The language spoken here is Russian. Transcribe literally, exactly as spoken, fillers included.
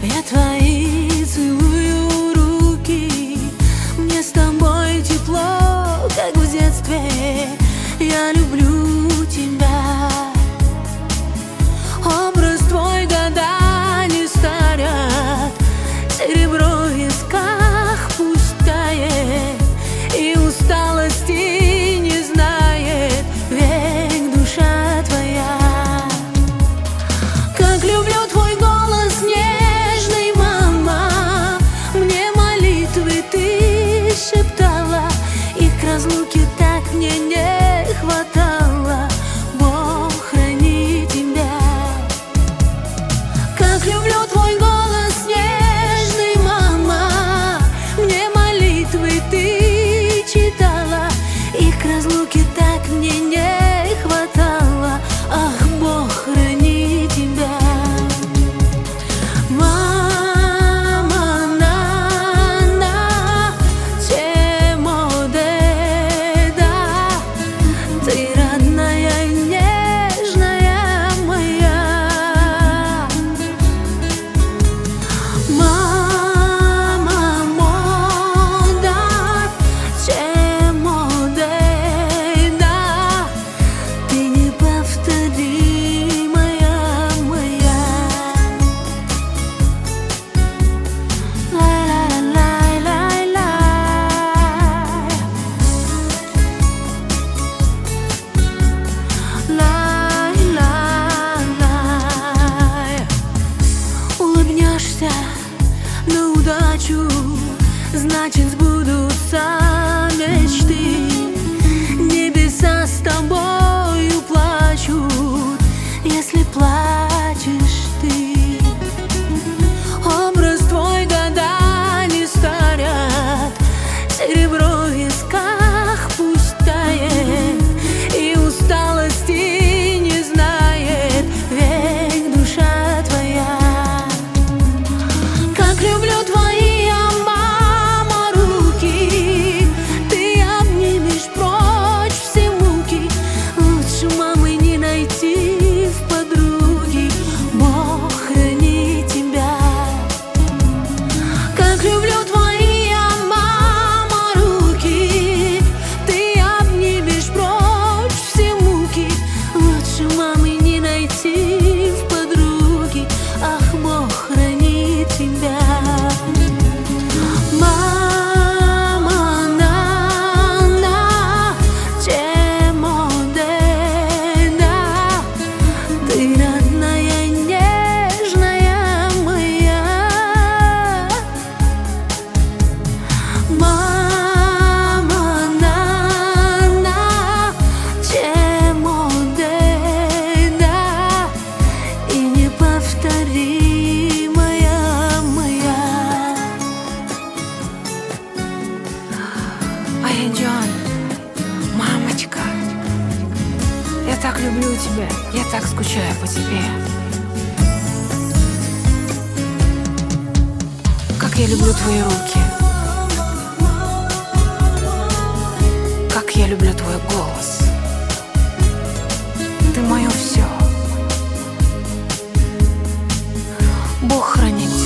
Я твои целую руки, мне с тобой тепло, как в детстве. Я люблю тебя. Образ твой года не старят, серебро в висках пусть тает, и усталости не знает век душа твоя. Как люблю твой голос нежный, мама, мне молитвы ты шептала, их к разлуке так мне не хватало. Бог храни тебя. Как люблю твой голос нежный, мама, мне молитвы ты читала, их к разлуке так мне не хватало. Ах, Бог храни тебя. Мама, на, на, темо деда, ты родная, нежная моя. Мама, мода, темо деда, ты неповторимая моя. Лай-лай-лай. Улыбнешься на удачу, значит сбудутся мечты. Небеса с тобою плачут, если плачешь ты. Образ твой года не старят, серебро в висках пусть тает, и усталости не знает век душа твоя. Как люблю твои, я, мама, руки, ты обнимешь прочь все муки. Лучше мамы не найти в подруге. Бог храни тебя. Как люблю твои, я, мама, руки, ты обнимешь прочь все муки. Лучше мамы не найти в подруге. Ах, Бог храни тебя. Мама, на, на, темо деда, ты родная, нежная моя. Мама, на, на, темо деда, и неповторимая моя. Айджон, мамочка, я так люблю тебя, я так скучаю по тебе. Как я люблю твои руки, как я люблю твой голос. Ты мое все. Бог храни